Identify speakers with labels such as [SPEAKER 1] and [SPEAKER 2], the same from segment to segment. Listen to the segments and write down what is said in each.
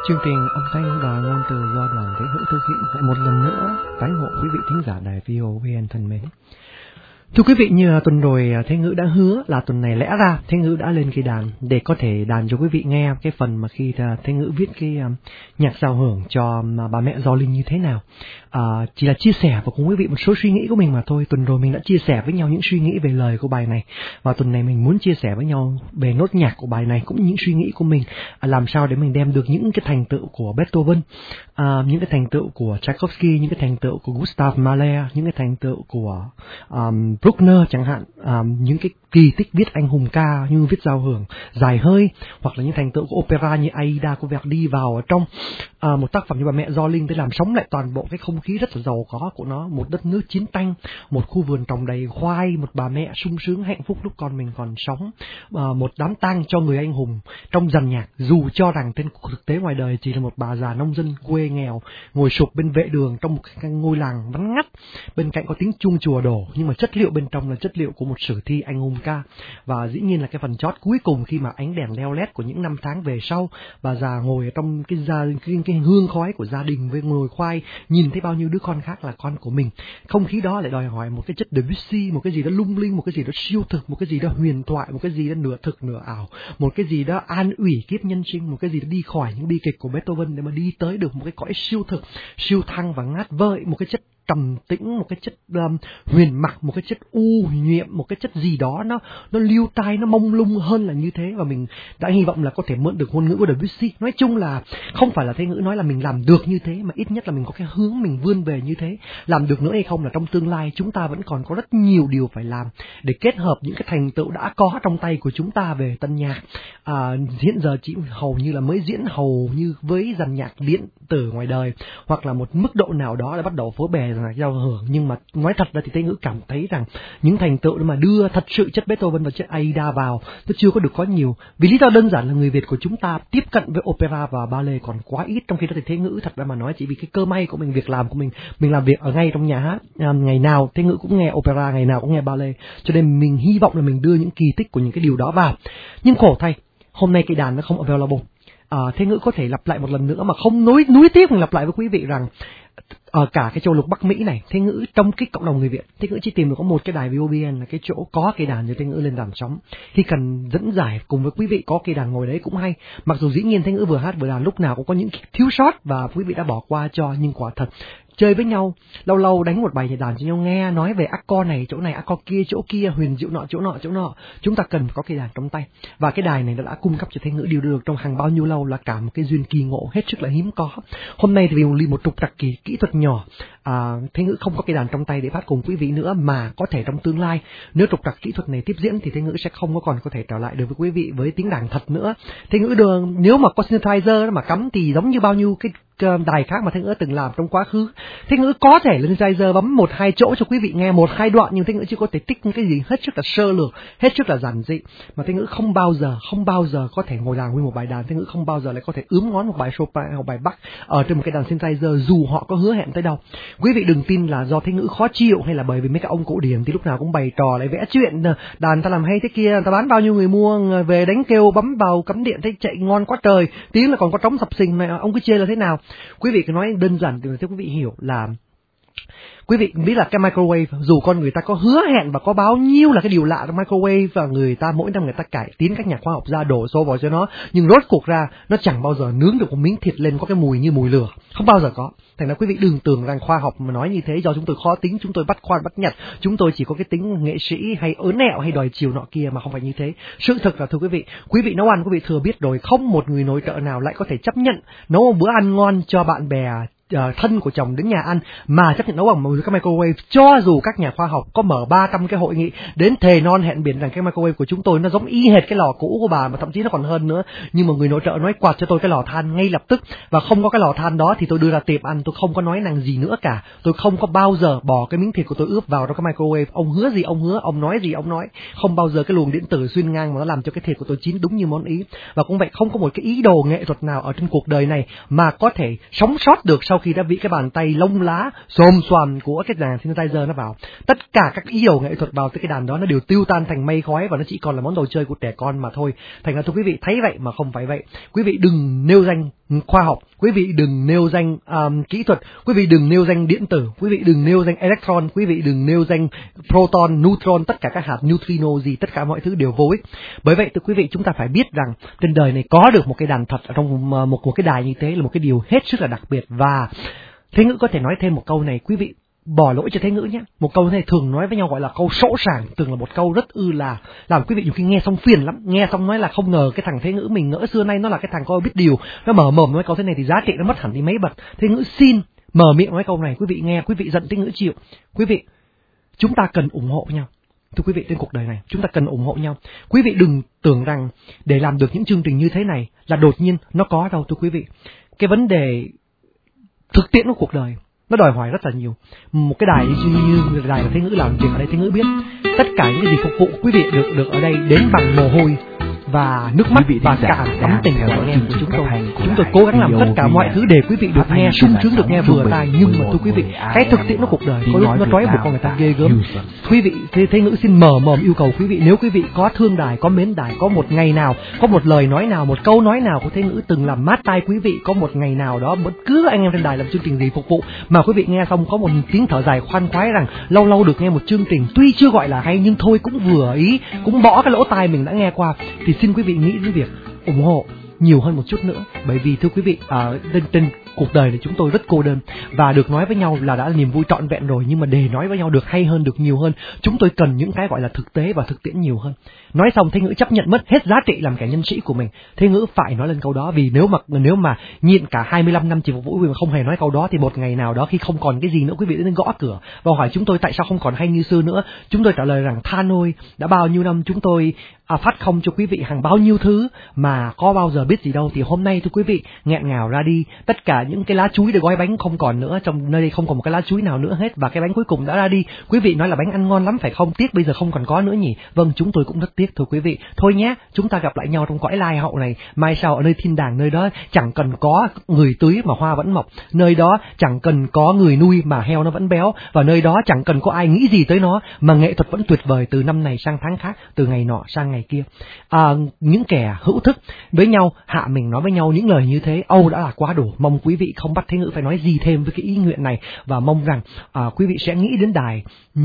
[SPEAKER 1] Chương trình âm thanh và ngôn từ do Đoàn Thế Hữu thực hiện lại một lần nữa tái ngộ quý vị thính giả đài VOVN thân mến. Thưa quý vị, như tuần rồi Thế Ngữ đã hứa là tuần này lẽ ra Thế Ngữ đã lên cái đàn để có thể đàn cho quý vị nghe cái phần mà khi Thế Ngữ viết cái nhạc giao hưởng cho bà mẹ Gio Linh như thế nào. Chỉ là chia sẻ và cùng quý vị một số suy nghĩ của mình mà thôi. Tuần rồi mình đã chia sẻ với nhau những suy nghĩ về lời của bài này, và tuần này mình muốn chia sẻ với nhau về nốt nhạc của bài này, cũng những suy nghĩ của mình làm sao để mình đem được những cái thành tựu của Beethoven, những cái thành tựu của Tchaikovsky, những cái thành tựu của Gustav Mahler, những cái thành tựu của Bruckner chẳng hạn, những cái kỳ tích viết anh hùng ca như viết giao hưởng dài hơi, hoặc là những thành tựu của opera như Aida của Verdi vào ở trong một tác phẩm như bà mẹ Gio Linh để làm sống lại toàn bộ cái không khí rất là giàu có của nó, một đất nước chiến tranh, một khu vườn trồng đầy khoai, một bà mẹ sung sướng hạnh phúc lúc con mình còn sống, một đám tang cho người anh hùng trong dàn nhạc, dù cho rằng trên thực tế ngoài đời chỉ là một bà già nông dân quê nghèo ngồi sụp bên vệ đường trong một cái ngôi làng vắng ngắt, bên cạnh có tiếng chuông chùa đổ, nhưng mà chất liệu bên trong là chất liệu của một sử thi anh hùng ca. Và dĩ nhiên là cái phần chót cuối cùng khi mà ánh đèn leo lét của những năm tháng về sau, bà già ngồi ở trong cái hương khói của gia đình với ngồi khoai, nhìn thấy bao nhiêu đứa con khác là con của mình. Không khí đó lại đòi hỏi một cái chất Debussy, một cái gì đó lung linh, một cái gì đó siêu thực, một cái gì đó huyền thoại, một cái gì đó nửa thực nửa ảo, một cái gì đó an ủi kiếp nhân sinh, một cái gì đó đi khỏi những bi kịch của Beethoven để mà đi tới được một cái cõi siêu thực, siêu thăng và ngát vợi, một cái chất trầm tĩnh, một cái chất huyền mặc, một cái chất u nhiệm, một cái chất gì đó nó liêu tai, nó mông lung hơn là như thế. Và mình đã hy vọng là có thể mượn được ngôn ngữ của Debussy. Nói chung là không phải là Thế Ngữ nói là mình làm được như thế, mà ít nhất là mình có cái hướng mình vươn về như thế. Làm được nữa hay không là trong tương lai chúng ta vẫn còn có rất nhiều điều phải làm để kết hợp những cái thành tựu đã có trong tay của chúng ta về tân nhạc. Hiện giờ chỉ hầu như là mới diễn hầu như với dàn nhạc điện tử ngoài đời, hoặc là một mức độ nào đó đã bắt đầu phối bè nhạc giao hưởng. Nhưng mà nói thật ra thì Thế Ngữ cảm thấy rằng những thành tựu mà đưa thật sự chất Beethoven và chất Aida vào nó chưa có được có nhiều, vì lý do đơn giản là người Việt của chúng ta tiếp cận với opera và ballet còn quá ít. Trong khi đó thì Thế Ngữ thật ra mà nói, chỉ vì cái cơ may của mình, việc làm của mình làm việc ở ngay trong nhà hát, ngày nào Thế Ngữ cũng nghe opera, ngày nào cũng nghe ballet, cho nên mình hy vọng là mình đưa những kỳ tích của những cái điều đó vào. Nhưng khổ thay, hôm nay cái đàn nó không available. Thế Ngữ có thể lặp lại một lần nữa mà không nuối tiếc mình lặp lại với quý vị rằng ở cả cái châu lục Bắc Mỹ này, Thế Ngữ trong cái cộng đồng người Việt, Thế Ngữ chỉ tìm được có một cái đài VOVN là cái chỗ có cây đàn cho Thế Ngữ lên đàn sóng. Khi cần dẫn giải cùng với quý vị có cây đàn ngồi đấy cũng hay. Mặc dù dĩ nhiên Thế Ngữ vừa hát vừa đàn lúc nào cũng có những thiếu sót và quý vị đã bỏ qua cho, nhưng quả thật chơi với nhau, lâu lâu đánh một bài nhạc đàn cho nhau nghe, nói về accord này accord kia, chỗ kia, huyền diệu nọ chỗ nọ, chúng ta cần có cây đàn trong tay. Và cái đài này đã cung cấp cho Thế Ngữ điều được trong hàng bao nhiêu lâu là cả một cái duyên kỳ ngộ hết sức là hiếm có. Hôm nay thì vì một trục trặc kỹ thuật nhỏ, Thế Ngữ không có cây đàn trong tay để phát cùng quý vị nữa, mà có thể trong tương lai nếu trục trặc kỹ thuật này tiếp diễn thì Thế Ngữ sẽ không còn có thể trở lại được với quý vị với tiếng đàn thật nữa. Thế Ngữ nếu mà có synthesizer mà cắm thì giống như bao nhiêu cái đài khác mà Thế Ngữ từng làm trong quá khứ, Thế Ngữ có thể lên synthesizer bấm 1-2 chỗ cho quý vị nghe 1-2 đoạn, nhưng Thế Ngữ chưa có thể tích cái gì hết sức là sơ lược, hết sức là giản dị. Mà Thế Ngữ không bao giờ có thể ngồi đàn nguyên một bài đàn. Thế Ngữ không bao giờ lại có thể ướm ngón một bài Chopin hoặc bài Bach ở trên một cái đàn synthesizer dù họ có hứa hẹn tới đâu. Quý vị đừng tin là do Thế Ngữ khó chịu hay là bởi vì mấy cái ông cổ điển thì lúc nào cũng bày trò lại vẽ chuyện đàn ta làm hay thế kia, ta bán bao nhiêu người mua, về đánh kêu bấm vào cắm điện thấy chạy ngon quá trời, tiếng là còn có trống sập sình mà ông cứ chê là thế nào. Quý vị cứ nói đơn giản để quý vị hiểu là quý vị biết là cái microwave, dù con người ta có hứa hẹn và có bao nhiêu là cái điều lạ trong microwave, và người ta mỗi năm người ta cải tiến, các nhà khoa học ra đổ xô vào cho nó, nhưng rốt cuộc ra nó chẳng bao giờ nướng được một miếng thịt lên có cái mùi như mùi lửa, không bao giờ có. Thành ra quý vị đừng tưởng rằng khoa học mà nói như thế do chúng tôi khó tính, chúng tôi bắt khoan bắt nhặt, chúng tôi chỉ có cái tính nghệ sĩ hay ớn ẹo hay đòi chiều nọ kia, mà không phải như thế. Sự thực là thưa quý vị nấu ăn quý vị thừa biết rồi, không một người nội trợ nào lại có thể chấp nhận nấu một bữa ăn ngon cho bạn bè thân của chồng đến nhà ăn mà chấp nhận nấu bằng một cái microwave, cho dù các nhà khoa học có mở 300 cái hội nghị đến thề non hẹn biển rằng cái microwave của chúng tôi nó giống y hệt cái lò cũ của bà, mà thậm chí nó còn hơn nữa. Nhưng mà người nội trợ nói quạt cho tôi cái lò than ngay lập tức, và không có cái lò than đó thì tôi đưa ra tiệm ăn, tôi không có nói năng gì nữa cả. Tôi không có bao giờ bỏ cái miếng thịt của tôi ướp vào trong cái microwave. Ông hứa gì ông hứa, ông nói gì ông nói, không bao giờ cái luồng điện tử xuyên ngang mà nó làm cho cái thịt của tôi chín đúng như món ý. Và cũng vậy, không có một cái ý đồ nghệ thuật nào ở trên cuộc đời này mà có thể sống sót được sau sau khi đã bị cái bàn tay lông lá xồm xoàm của cái dàn synthesizer nó vào, tất cả các ý đồ nghệ thuật vào tới cái đàn đó nó đều tiêu tan thành mây khói và nó chỉ còn là món đồ chơi của trẻ con mà thôi. Thành ra thưa quý vị, thấy vậy mà không phải vậy. Quý vị đừng nêu danh khoa học, quý vị đừng nêu danh kỹ thuật, quý vị đừng nêu danh điện tử, quý vị đừng nêu danh electron, quý vị đừng nêu danh proton, neutron, tất cả các hạt neutrino gì, tất cả mọi thứ đều vô ích. Bởi vậy thưa quý vị, chúng ta phải biết rằng trên đời này có được một cái đàn thật ở trong một cái đài như thế là một cái điều hết sức là đặc biệt. Và Thế Ngữ có thể nói thêm một câu này, quý vị bỏ lỗi cho Thế Ngữ nhé. Một câu này thường nói với nhau gọi là câu sỗ sàng, thường là một câu rất là làm quý vị nhiều khi nghe xong phiền lắm, nghe xong nói là không ngờ cái thằng Thế Ngữ mình ngỡ xưa nay nó là cái thằng coi biết điều, nó mở mồm nói câu thế này thì giá trị nó mất hẳn đi mấy bậc. Thế Ngữ xin mở miệng nói câu này, quý vị nghe, quý vị giận Thế Ngữ chịu. Quý vị, chúng ta cần ủng hộ nhau. Thưa quý vị, trên cuộc đời này chúng ta cần ủng hộ nhau. Quý vị đừng tưởng rằng để làm được những chương trình như thế này là đột nhiên nó có đâu. Thưa quý vị, cái vấn đề thực tiễn của cuộc đời nó đòi hỏi rất là nhiều. Một cái đài như đài là Thế Ngữ làm việc ở đây, Thế Ngữ biết tất cả những cái gì phục vụ quý vị được ở đây đến bằng mồ hôi và nước mắt và cả tấm tình của anh em của chúng tôi. Chúng tôi cố gắng làm tất cả mọi thứ để quý vị được nghe sung sướng, được nghe vừa tai. Nhưng mà thưa quý vị, cái thực tiễn của cuộc đời có lúc nó trói buộc con người ta ghê gớm. Quý vị, Thế Ngữ xin mở mồm yêu cầu quý vị, nếu quý vị có thương đài, có mến đài, có một ngày nào, có một lời nói nào, một câu nói nào của Thế Ngữ từng làm mát tai quý vị, có một ngày nào đó bất cứ anh em trên đài làm chương trình gì phục vụ mà quý vị nghe xong có một tiếng thở dài khoan khoái rằng lâu lâu được nghe một chương trình tuy chưa gọi là hay nhưng thôi cũng vừa ý, cũng bỏ cái lỗ tai mình đã nghe qua, thì xin quý vị nghĩ đến việc ủng hộ nhiều hơn một chút nữa. Bởi vì thưa quý vị, trên cuộc đời này chúng tôi rất cô đơn, và được nói với nhau là đã là niềm vui trọn vẹn rồi, nhưng mà để nói với nhau được hay hơn, được nhiều hơn, chúng tôi cần những cái gọi là thực tế và thực tiễn nhiều hơn. Nói xong Thế Ngữ chấp nhận mất hết giá trị làm kẻ nhân sĩ của mình. Thế Ngữ phải nói lên câu đó, vì nếu mà nhịn cả 25 năm chỉ phục vụ mà không hề nói câu đó thì một ngày nào đó khi không còn cái gì nữa, quý vị đến gõ cửa và hỏi chúng tôi tại sao không còn hay như xưa nữa. Chúng tôi trả lời rằng than ôi, đã bao nhiêu năm chúng tôi phát không cho quý vị hàng bao nhiêu thứ mà có bao giờ biết gì đâu. Thì hôm nay thưa quý vị, nghẹn ngào ra đi, tất cả những cái lá chuối để gói bánh không còn nữa, trong nơi đây không còn một cái lá chuối nào nữa hết, và cái bánh cuối cùng đã ra đi. Quý vị nói là bánh ăn ngon lắm phải không? Tiếc bây giờ không còn có nữa nhỉ? Vâng, chúng tôi cũng rất tiếc thưa quý vị. Thôi nhé, chúng ta gặp lại nhau trong cõi lai hậu này mai sau ở nơi thiên đàng, nơi đó chẳng cần có người tưới mà hoa vẫn mọc, nơi đó chẳng cần có người nuôi mà heo nó vẫn béo, và nơi đó chẳng cần có ai nghĩ gì tới nó mà nghệ thuật vẫn tuyệt vời từ năm này sang tháng khác, từ ngày nọ sang ngày kia. Những kẻ hữu thức với nhau hạ mình nói với nhau những lời như thế, Âu đã là quá đủ. Mong quý vị không bắt Thế Ngữ phải nói gì thêm với cái ý nguyện này, và mong rằng quý vị sẽ nghĩ đến đài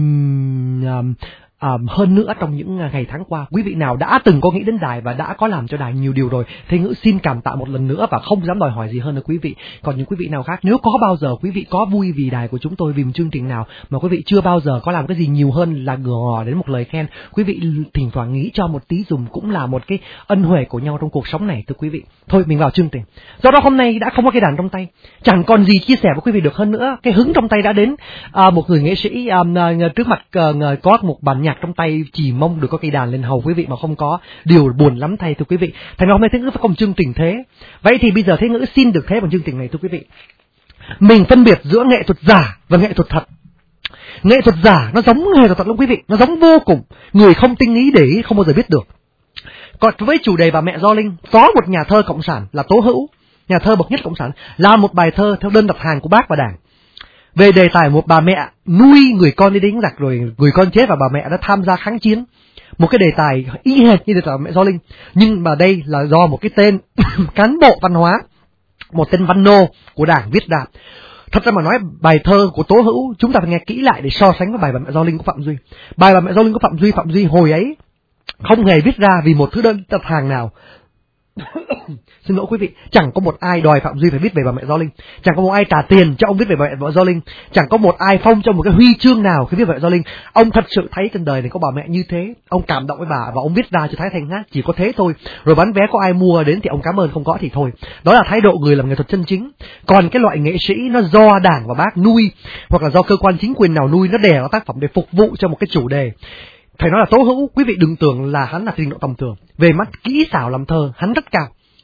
[SPEAKER 1] hơn nữa trong những ngày tháng qua. Quý vị nào đã từng có nghĩ đến đài và đã có làm cho đài nhiều điều rồi, Thế Ngữ xin cảm tạ một lần nữa và không dám đòi hỏi gì hơn nữa quý vị. Còn những quý vị nào khác, nếu có bao giờ quý vị có vui vì đài của chúng tôi, vì một chương trình nào mà quý vị chưa bao giờ có làm cái gì nhiều hơn là ngỏ đến một lời khen, quý vị thỉnh thoảng nghĩ cho một tí dùm cũng là một cái ân huệ của nhau trong cuộc sống này thưa quý vị. Thôi mình vào chương trình. Do đó hôm nay đã không có cái đàn trong tay, chẳng còn gì chia sẻ với quý vị được hơn nữa. Cái hứng trong tay đã đến. Một người nghệ sĩ trước mặt có một bản nhạc trong tay, chỉ mong được có cây đàn lên hầu quý vị mà không có, điều buồn lắm thay thưa quý vị. Thành ra hôm nay Thế Ngữ phải có một chương trình thế. Vậy thì bây giờ Thế Ngữ xin được thế bằng chương trình này thưa quý vị. Mình phân biệt giữa nghệ thuật giả và nghệ thuật thật. Nghệ thuật giả nó giống nghệ thuật thật lắm quý vị, nó giống vô cùng, người không tinh ý để ý không bao giờ biết được. Còn với chủ đề Bà Mẹ Do Linh, có một nhà thơ cộng sản là Tố Hữu, nhà thơ bậc nhất cộng sản, làm một bài thơ theo đơn đặt hàng của Bác và Đảng về đề tài một bà mẹ nuôi người con đi đánh giặc rồi người con chết và bà mẹ đã tham gia kháng chiến. Một cái đề tài y hệt như đề tài Bà Mẹ Do Linh, nhưng mà đây là do một cái tên cán bộ văn hóa, một tên văn nô của Đảng viết ra. Thật ra mà nói, bài thơ của Tố Hữu chúng ta phải nghe kỹ lại để so sánh với bài Bà Mẹ Do Linh của Phạm Duy. Bài Bà Mẹ Do Linh của Phạm Duy hồi ấy không hề viết ra vì một thứ đơn đặt hàng nào. Xin lỗi quý vị, chẳng có một ai đòi Phạm Duy phải viết về Bà Mẹ Do Linh, chẳng có một ai trả tiền cho ông viết về Bà Mẹ Do Linh, chẳng có một ai phong cho một cái huy chương nào khi viết về Bà Mẹ Do Linh. Ông thật sự thấy trên đời này có bà mẹ như thế, ông cảm động với bà và ông viết ra cho Thái Thành hát, chỉ có thế thôi. Rồi bán vé có ai mua đến thì ông cảm ơn, không có thì thôi. Đó là thái độ người làm nghệ thuật chân chính. Còn cái loại nghệ sĩ nó do Đảng và Bác nuôi, hoặc là do cơ quan chính quyền nào nuôi, nó đè vào tác phẩm để phục vụ cho một cái chủ đề. Phải nói là Tố Hữu, quý vị đừng tưởng là hắn là trình độ tầm thường. Về mắt kỹ xảo làm thơ, hắn rất cao.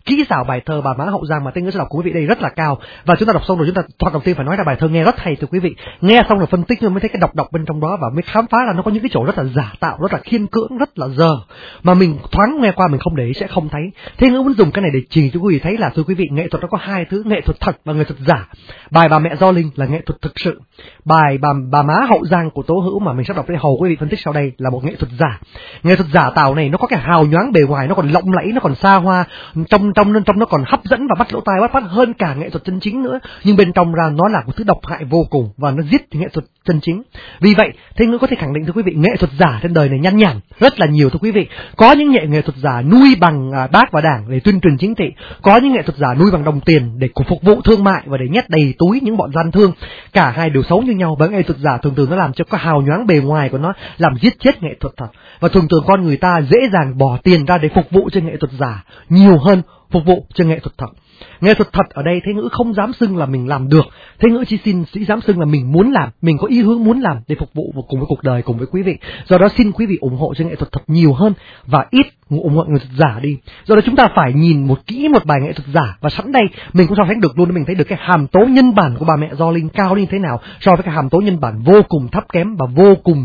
[SPEAKER 1] kỹ xảo bài thơ Bà Má Hậu Giang mà Thế Ngữ sẽ đọc của quý vị đây rất là cao. Và chúng ta đọc xong rồi, chúng ta thoạt đầu tiên phải nói là bài thơ nghe rất hay thưa quý vị. Nghe xong rồi phân tích rồi mới thấy cái đọc bên trong đó, và mới khám phá là nó có những cái chỗ rất là giả tạo, rất là khiên cưỡng, rất là dơ mà mình thoáng nghe qua mình không để ý sẽ không thấy. Thế Ngữ muốn dùng cái này để chỉ cho quý vị thấy là thưa quý vị, nghệ thuật nó có hai thứ, nghệ thuật thật và nghệ thuật giả. Bài Bà Mẹ Do Linh là nghệ thuật thực sự. Bài Bà Má Hậu Giang của Tố Hữu mà mình sắp đọc để hầu quý vị phân tích sau đây là một nghệ thuật giả. Nghệ thuật giả tạo này nó có cái hào nhoáng bề ngoài, nó còn lộng lẫy, nó còn xa hoa, trong nó còn hấp dẫn và bắt lỗ tai bắt hơn cả nghệ thuật chân chính nữa. Nhưng bên trong ra nó là một thứ độc hại vô cùng và nó giết nghệ thuật chân chính. Vì vậy Thế Ngữ có thể khẳng định thưa quý vị, nghệ thuật giả trên đời này nhăn nhản rất là nhiều thưa quý vị. Có những nghệ thuật giả nuôi bằng bác và đảng để tuyên truyền chính trị, có những nghệ thuật giả nuôi bằng đồng tiền để phục vụ thương mại và để nhét đầy túi những bọn gian thương. Cả hai đều xấu như nhau, bởi nghệ thuật giả thường nó làm cho cái hào nhoáng bề ngoài của nó làm giết chết nghệ thuật thật. Và thường con người ta dễ dàng bỏ tiền ra để phục vụ cho nghệ thuật giả nhiều hơn phục vụ cho nghệ thuật thật. Nghệ thuật thật ở đây Thế Ngữ không dám xưng là mình làm được, Thế Ngữ chỉ dám xưng là mình muốn làm, mình có ý hướng muốn làm để phục vụ cùng với cuộc đời, cùng với quý vị. Do đó xin quý vị ủng hộ cho nghệ thuật thật nhiều hơn và ít ủng hộ nghệ thuật giả đi. Do đó chúng ta phải nhìn kỹ một bài nghệ thuật giả, và sẵn đây mình cũng so sánh được luôn, để mình thấy được cái hàm tố nhân bản của Bà Mẹ Do Linh cao như thế nào so với cái hàm tố nhân bản vô cùng thấp kém và vô cùng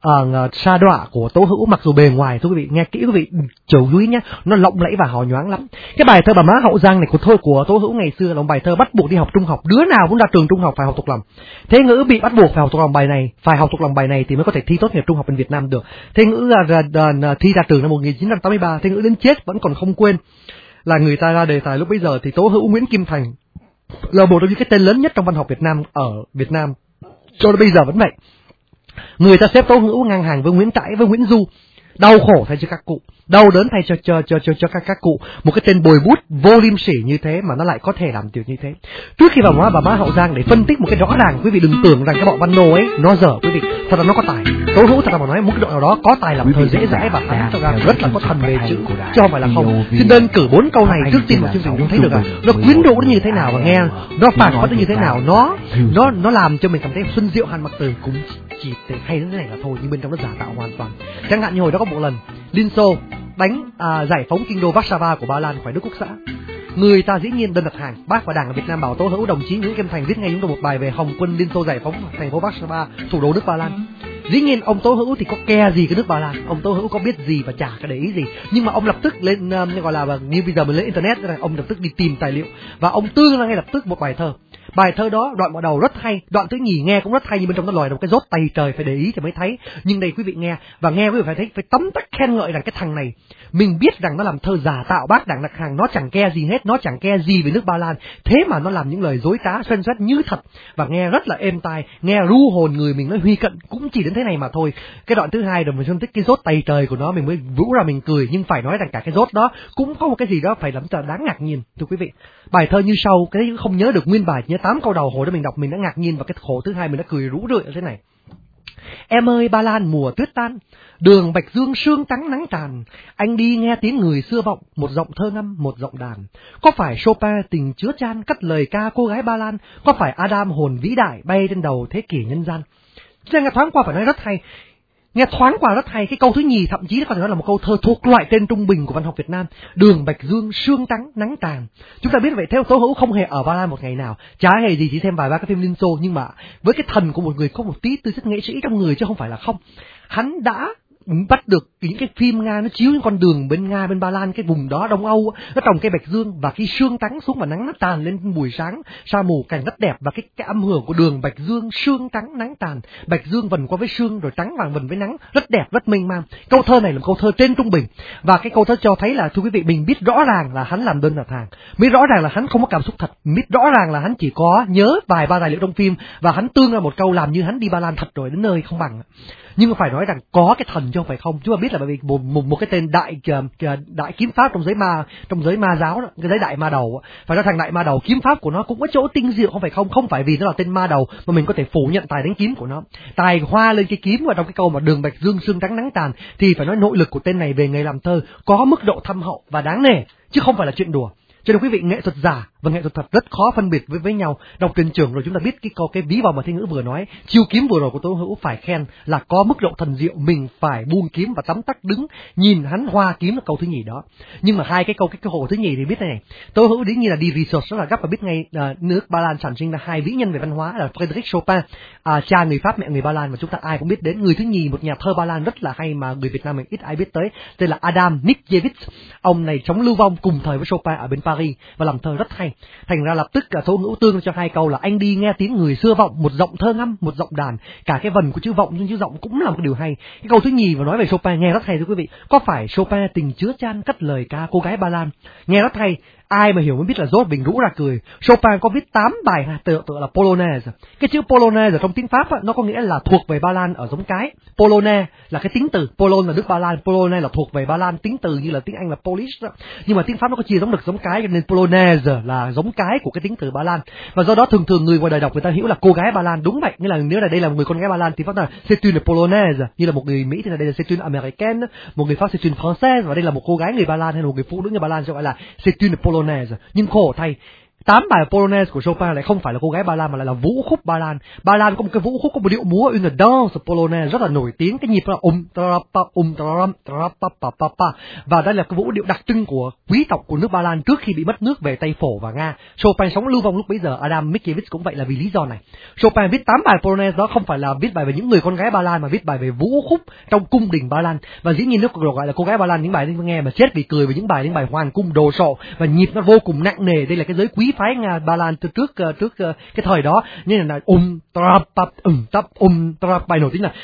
[SPEAKER 1] sa đọa của Tố Hữu. Mặc dù bề ngoài thưa quý vị, nghe kỹ quý vị chầu dúi nhá, nó lộng lẫy và hào nhoáng lắm. Cái bài thơ Bà Má Hậu Giang này của Tố Hữu ngày xưa là một bài thơ bắt buộc đi học trung học, đứa nào cũng ra trường trung học phải học thuộc lòng. Thế Ngữ bị bắt buộc phải học thuộc lòng bài này, thì mới có thể thi tốt nghiệp trung học bên Việt Nam được. Thế Ngữ thi ra trường năm 1983, Thế Ngữ đến chết vẫn còn không quên là người ta ra đề tài lúc bấy giờ thì Tố Hữu Nguyễn Kim Thành là một trong những cái tên lớn nhất trong văn học Việt Nam ở Việt Nam cho đến bây giờ vẫn vậy. Người ta xếp Tố Hữu ngang hàng với Nguyễn Trãi, với Nguyễn Du. Đau khổ thay cho các cụ, đau đớn thay cho các cụ. Một cái tên bồi bút vô liêm sỉ như thế mà nó lại có thể làm điều như thế. Trước khi vào Bà Má Hậu Giang để phân tích một cái rõ ràng, quý vị đừng tưởng rằng cái bọn văn nô ấy nó dở quý vị. Thật là nó có tài. Tố Hữu thật là mà nói một cái độ nào đó có tài làm thơ dễ dãi và phán cho ra rất là có thần về chữ, chứ không phải là không. Xin đơn cử 4 câu này trước tiên vào chương trình chúng thấy được là nó quyến rũ như thế nào và nghe nó phản phất như thế nào, nó làm cho mình cảm thấy Xuân Diệu Hàn Mặc Tử cũng chỉ hay đến thế này là thôi, nhưng bên trong nó giả tạo hoàn toàn. Chẳng hạn như hồi đó có một lần Liên Xô đánh giải phóng kinh đô Warsaw của Ba Lan khỏi nước Quốc xã. Người ta dĩ nhiên đơn đặt hàng, Bác và Đảng ở Việt Nam bảo Tố Hữu đồng chí Nguyễn Kim Thành viết ngay chúng tôi một bài về Hồng quân Liên Xô giải phóng thành phố Warsaw, thủ đô nước Ba Lan. Dĩ nhiên ông Tố Hữu thì có ke gì cái nước Ba Lan, ông Tố Hữu có biết gì và chả có để ý gì, nhưng mà ông lập tức lên gọi là như bây giờ mình lên internet, ông lập tức đi tìm tài liệu và ông tương ra ngay lập tức một bài thơ. Bài thơ đó đoạn mở đầu rất hay, đoạn thứ nhì nghe cũng rất hay, nhưng bên trong nó lòi một cái rốt tay trời, phải để ý thì mới thấy. Nhưng đây quý vị nghe và nghe quý vị phải thấy, phải tấm tắc khen ngợi rằng cái thằng này mình biết rằng nó làm thơ giả tạo, Bác Đảng đặt hàng, nó chẳng ke gì hết, nó chẳng ke gì về nước Ba Lan, thế mà nó làm những lời dối trá xoen xoét như thật và nghe rất là êm tai, nghe ru hồn người mình. Nói Huy Cận cũng chỉ đến thế này mà thôi. Cái đoạn thứ hai rồi mình phân tích cái rốt tay trời của nó, mình mới vũ ra mình cười, nhưng phải nói rằng cả cái rốt đó cũng có một cái gì đó phải làm cho đáng ngạc nhiên thưa quý vị. Bài thơ như sau, cái đấy không nhớ được nguyên bài, nhớ 8 câu đầu hồi đó mình đọc mình đã ngạc nhiên, và cái khổ thứ hai mình đã cười rũ rượi như thế này. Em ơi Ba Lan mùa tuyết tan, đường Bạch Dương sương trắng nắng tràn, anh đi nghe tiếng người xưa vọng, một giọng thơ ngâm, một giọng đàn. Có phải Chopin tình chứa chan cất lời ca cô gái Ba Lan, có phải Adam hồn vĩ đại bay trên đầu thế kỷ nhân gian. Nghe thoáng qua phải nói rất hay. Nghe thoáng qua rất hay, cái câu thứ nhì thậm chí có thể nói là một câu thơ thuộc loại tên trung bình của văn học Việt Nam. Đường Bạch Dương sương trắng nắng tràn. Chúng ta biết vậy, theo Tố Hữu không hề ở Ba Lan một ngày nào, chả hề gì, chỉ xem vài ba cái phim Liên Xô, nhưng mà với cái thần của một người có một tí tư chất nghệ sĩ trong người chứ không phải là không. Hắn đã bắt được những cái phim Nga nó chiếu những con đường bên Nga, bên Ba Lan, cái vùng đó Đông Âu, nó trồng cây bạch dương và khi sương trắng xuống và nắng nó tràn lên buổi sáng, sa mù cảnh rất đẹp, và cái âm hưởng của đường Bạch Dương sương trắng nắng tràn, bạch dương vần qua với sương rồi trắng vàng vần với nắng, rất đẹp, rất mênh mang. Câu thơ này là một câu thơ trên trung bình, và cái câu thơ cho thấy là thưa quý vị, mình biết rõ ràng là hắn làm đơn đặt hàng, biết rõ ràng là hắn không có cảm xúc thật, biết rõ ràng là hắn chỉ có nhớ vài ba tài liệu trong phim và hắn tương ra một câu làm như hắn đi Ba Lan thật rồi đến nơi không bằng. Nhưng mà phải nói rằng có cái thần chứ không phải không. Chúng ta biết là bởi vì một cái tên đại kiếm pháp trong giới ma giáo đó, cái giới đại ma đầu, phải nói thằng đại ma đầu kiếm pháp của nó cũng có chỗ tinh diệu không phải không. Không phải vì nó là tên ma đầu mà mình có thể phủ nhận tài đánh kiếm của nó. Tài hoa lên cái kiếm vào trong cái câu mà đường Bạch Dương sương trắng nắng tàn, thì phải nói nội lực của tên này về nghề làm thơ có mức độ thâm hậu và đáng nể chứ không phải là chuyện đùa. Cho nên quý vị, nghệ thuật giả và nghệ thuật thật rất khó phân biệt với nhau. Đọc truyền trưởng rồi chúng ta biết cái ví vào mà Thế Ngữ vừa nói, chiêu kiếm vừa rồi của Tố Hữu phải khen là có mức độ thần diệu, mình phải buông kiếm và tắm tắc đứng nhìn hắn hoa kiếm là câu thứ nhì đó. Nhưng mà cái câu thứ nhì thì biết này, Tố Hữu dĩ nhiên là đi research rất là gấp và biết ngay nước Ba Lan sản sinh ra hai vĩ nhân về văn hóa là Frédéric Chopin, cha người Pháp mẹ người Ba Lan, và chúng ta ai cũng biết đến. Người thứ nhì, một nhà thơ Ba Lan rất là hay mà người Việt Nam mình ít ai biết tới, tên là Adam Mickiewicz. Ông này sống lưu vong cùng thời với Chopin ở bên Paris và làm thơ rất hay. Thành ra lập tức Tố Hữu tương cho hai câu là anh đi nghe tiếng người xưa vọng, một giọng thơ ngâm, một giọng đàn, cả cái vần của chữ vọng nhưng chữ giọng cũng là một điều hay. Cái câu thứ nhì và nói về Chopin nghe rất hay thưa quý vị. Có phải Chopin tình chứa chan cất lời ca cô gái Ba Lan, nghe rất hay. Ai mà hiểu mới biết là rốt mình rũ ra cười. Chopin có viết 8 bài tựa là Polonaise. Cái chữ Polonaise ở trong tiếng Pháp nó có nghĩa là thuộc về Ba Lan ở giống cái. Polonaise là cái tính từ, Polon là nước Ba Lan, Polonaise là thuộc về Ba Lan, tính từ như là tiếng Anh là Polish đó. Nhưng mà tiếng Pháp nó có chia giống được giống cái, cho nên Polonaise là giống cái của cái tính từ Ba Lan. Và do đó thường người ngoài đời đọc người ta hiểu là cô gái Ba Lan, đúng vậy. Nghĩa là nếu là đây là một người con gái Ba Lan thì phát là c'est une Polonaise, như là một người Mỹ thì là đây là c'est une Américaine, một người Pháp c'est une Française, và đây là một cô gái người Ba Lan hay là một người phụ nữ người Ba Lan sẽ gọi là c'est une Polonaise. Nhưng khổ thay, 8 bài Polonaise của Chopin lại không phải là cô gái Ba Lan mà lại là vũ khúc Ba Lan. Ba Lan có một cái vũ khúc, có một điệu múa une danse Polonaise rất là nổi tiếng, cái nhịp là và đây là cái vũ điệu đặc trưng của quý tộc của nước Ba Lan trước khi bị mất nước về Tây Phổ và Nga. Chopin sống lưu vong lúc bấy giờ, Adam Mickiewicz cũng vậy là vì lý do này. Chopin viết 8 bài Polonaise đó không phải là viết bài về những người con gái Ba Lan mà viết bài về vũ khúc trong cung đình Ba Lan. Và dĩ nhiên nước gọi là cô gái Ba Lan, những bài ấy nghe mà chết vì cười, về những bài hoàng cung đồ sộ và nhịp nó vô cùng nặng nề. Đây là cái giới quý phái Nga Ba Lan từ trước cái thời đó, như là bài nổi tiếng là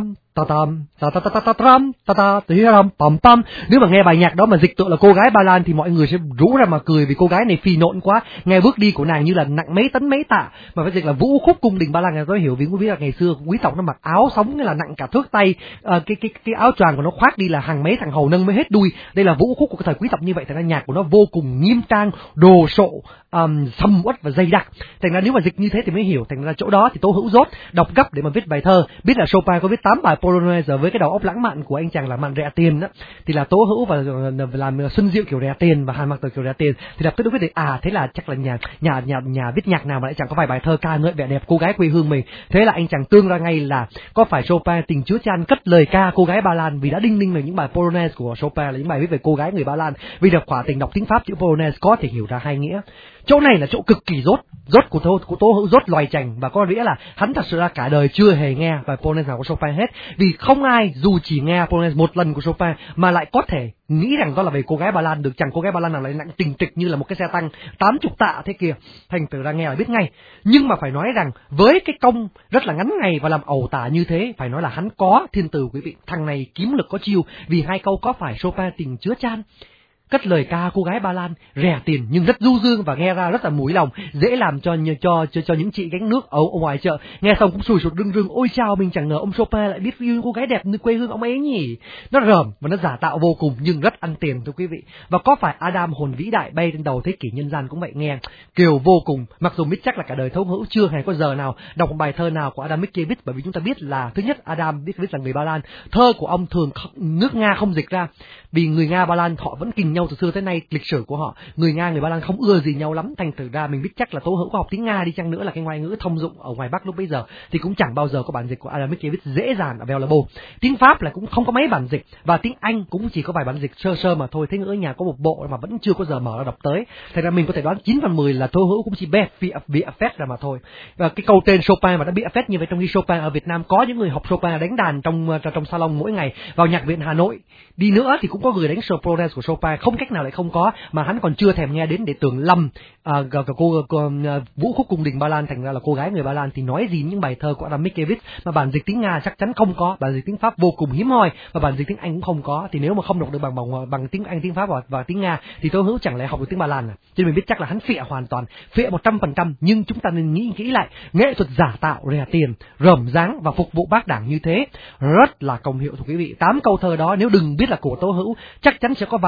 [SPEAKER 1] nếu mà nghe bài nhạc đó mà dịch tựa là cô gái Ba Lan thì mọi người sẽ rú ra mà cười vì cô gái này phì nộn quá, nghe bước đi của nàng như là nặng mấy tấn mấy tạ, mà phải dịch là vũ khúc cung đình Ba Lan. Người ta hiểu vì quý vị là ngày xưa quý tộc nó mặc áo sống là nặng cả thước tay, cái áo choàng của nó khoác đi là hàng mấy thằng hầu nâng mới hết đuôi. Đây là vũ khúc của cái thời quý tộc như vậy, thành ra nhạc của nó vô cùng nghiêm trang, đồ sộ, sầm uất và dày đặc. Thành ra nếu mà dịch như thế thì mới hiểu. Thành ra chỗ đó thì Tố Hữu dốt đọc gấp để mà viết bài thơ, biết là Chopin có viết 8 bài Polonaise với cái đầu óc lãng mạn của anh chàng làm mạn rẻ tiền đó, thì là Tố Hữu và làm Xuân Diệu kiểu rẻ tiền và Hàn Mặc Tử kiểu rẻ tiền, thì lập tức quyết định thế là chắc là nhà viết nhạc nào mà lại chẳng có vài bài thơ ca ngợi vẻ đẹp cô gái quê hương mình. Thế là anh chàng tương ra ngay là có phải Chopin tình chứa chan cất lời ca cô gái Ba Lan, vì đã đinh ninh là những bài Polonaise của Chopin là những bài viết về cô gái người Ba Lan. Vì đọc quả tình đọc tiếng Pháp chữ Polonaise có thể hiểu ra hai nghĩa. Chỗ này là chỗ cực kỳ rốt của Tố Hữu, rốt loài chành, và có nghĩa là hắn thật sự là cả đời chưa hề nghe bài Polonaise nào của Chopin hết, vì không ai dù chỉ nghe Polonaise một lần của Chopin mà lại có thể nghĩ rằng đó là về cô gái Ba Lan được. Chẳng cô gái Ba Lan nào lại nặng tình trịch như là một cái xe tăng 80 tạ thế kia. Thành thử ra nghe là biết ngay. Nhưng mà phải nói rằng với cái công rất là ngắn ngày và làm ẩu tả như thế, phải nói là hắn có thiên từ quý vị. Thằng này kiếm lực có chiêu, vì hai câu có phải Chopin tình chứa chan cất lời ca cô gái Ba Lan rẻ tiền nhưng rất du dương và nghe ra rất là mũi lòng, dễ làm cho những chị gánh nước ở ngoài chợ nghe xong cũng sùi sụt rưng rưng. Ôi chao, mình chẳng ngờ ông Chopin lại biết yêu cô gái đẹp như quê hương ông ấy nhỉ. Nó rờm và nó giả tạo vô cùng nhưng rất ăn tiền thưa quý vị. Và có phải Adam hồn vĩ đại bay trên đầu thế kỷ nhân gian cũng vậy, nghe kiều vô cùng. Mặc dù biết chắc là cả đời Tố Hữu chưa hề có giờ nào đọc một bài thơ nào của Adam Mickiewicz, bởi vì chúng ta biết là thứ nhất Adam Mickiewicz là người Ba Lan, thơ của ông thường nước Nga không dịch ra, vì người Nga Ba Lan họ vẫn kình nhau từ xưa tới nay, lịch sử của họ người Nga người Ba Lan không ưa gì nhau lắm. Thành thử ra mình biết chắc là Tố Hữu có học tiếng Nga đi chăng nữa là cái ngoại ngữ thông dụng ở ngoài Bắc lúc bấy giờ thì cũng chẳng bao giờ có bản dịch của Adam Mickiewicz dễ dàng available. Tiếng Pháp là cũng không có mấy bản dịch, và tiếng Anh cũng chỉ có vài bản dịch sơ sơ mà thôi. Thế ngữ nhà có một bộ mà vẫn chưa có giờ mở ra đọc tới, thành ra mình có thể đoán 9 phần 10 là Tố Hữu cũng chỉ bị affect ra mà thôi. Và cái câu tên Chopin mà đã bị affect như vậy, trong khi Chopin ở Việt Nam có những người học Chopin đánh đàn trong salon mỗi ngày, vào nhạc viện Hà Nội đi nữa thì cũng có người đánh Polonaise của Chopin, không cách nào lại không có, mà hắn còn chưa thèm nghe đến để tưởng lầm cô vũ khúc cung đình Ba Lan. Thành ra là cô gái người Ba Lan thì nói gì những bài thơ của Adam Mickiewicz, mà bản dịch tiếng Nga chắc chắn không có, bản dịch tiếng Pháp vô cùng hiếm hoi, và bản dịch tiếng Anh cũng không có. Thì nếu mà không đọc được bằng tiếng Anh, tiếng Pháp và tiếng Nga thì Tố Hữu chẳng lẽ học được tiếng Ba Lan à? Cho nên mình biết chắc là hắn phịa hoàn toàn, phịa 100%. Nhưng chúng ta nên nghĩ kỹ lại, nghệ thuật giả tạo rẻ tiền, rởm dáng và phục vụ bác đảng như thế rất là công hiệu thưa quý vị. 8 câu thơ đó nếu đừng biết là của Tố Hữu chắc chắn sẽ có bao nhiêu